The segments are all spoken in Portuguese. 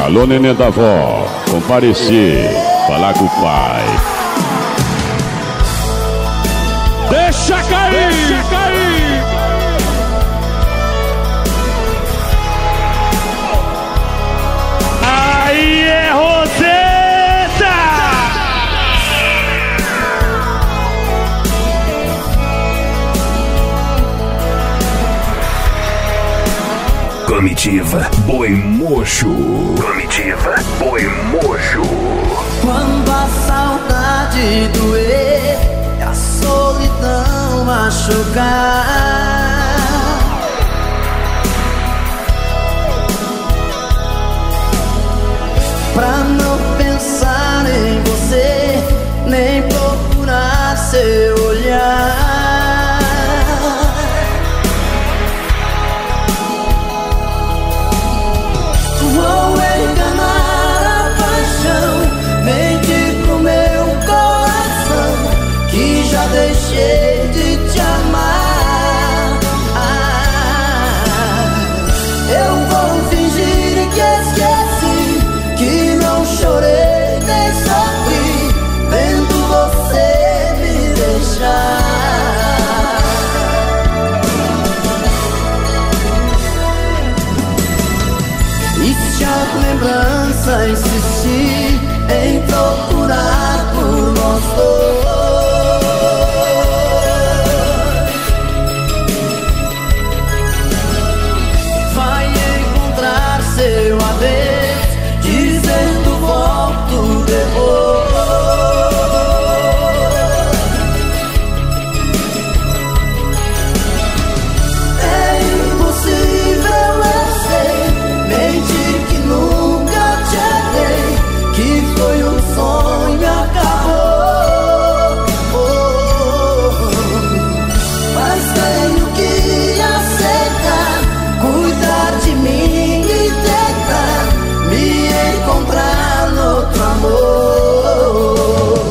Alô, neném da avó, comparecer, falar com o pai. Deixa cair, deixa cair. Aí é Roseta. Comitiva Boi Mocho. Comitiva Boi Mocho. Quando a saudade doer e a solidão machucar, pra não pensar em você, nem procurar seu olhar. Vou enganar a paixão, mentir pro meu coração, que já deixei de te amar. Eu vou fingir que esqueci, que não chorei nem sofri, vendo você me deixar. E se a lembrança insistir em procurar por nós dois, vai encontrar seu adeus, dizendo volto depois. É impossível, eu sei, mentir que nunca te amei, que foi um sonho e acabou. Mas tenho que aceitar, cuidar de mim e tentar me encontrar no outro amor.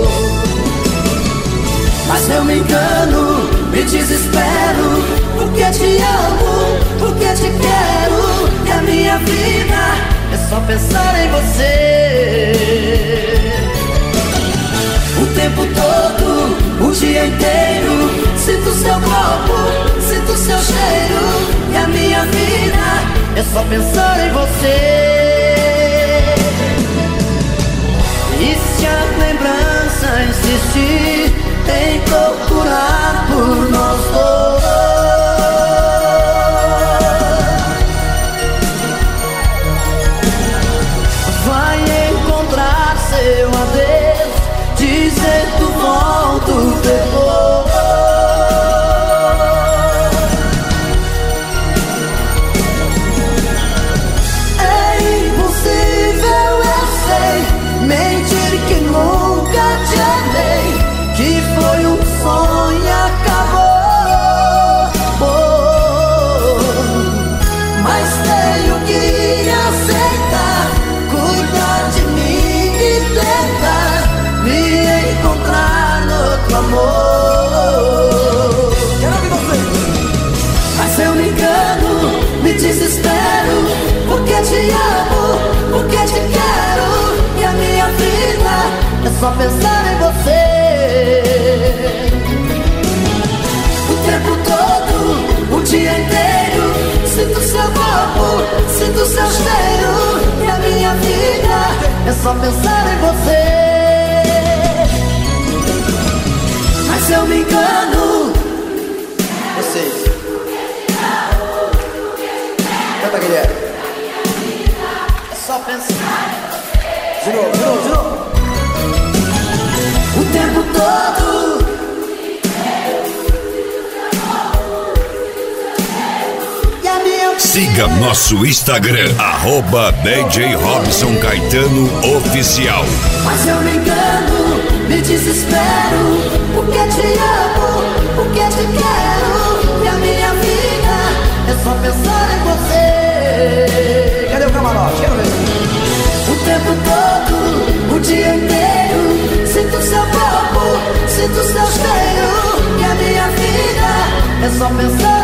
Mas eu me engano, me desespero, porque te amo, porque te quero, e a minha vida é só pensar em você. O tempo todo, o dia inteiro, sinto seu corpo, sinto seu cheiro, e a minha vida é só pensar em você. E se a lembrança insistir em procurar por nós dois, vai encontrar seu adeus, dizendo volto depois. É impossível, eu sei, mentir que nunca te amei, que foi um sonho e acabou. Mas tenho que aceitar, cuidar de mim e tentar me encontrar no outro amor. Quero ouvir você. Mas eu me engano, me desespero, porque te amo, porque te quero, e a minha vida é só pensar em você. O tempo todo, o dia inteiro, sinto seu corpo, sinto seu cheiro, e a minha vida é só pensar em você. Mas eu me engano. Vocês canta, Guilherme. É só pensar. De novo, de novo, de novo. O tempo todo. Siga nosso Instagram, @DJ Robson Caetano Oficial. Mas eu me engano, me desespero, porque te amo, porque te quero, e a minha vida é só pensar em você. Cadê o camarote? Quero ver. O tempo todo, o dia inteiro, sinto seu corpo, sinto seu cheiro, e a minha vida é só pensar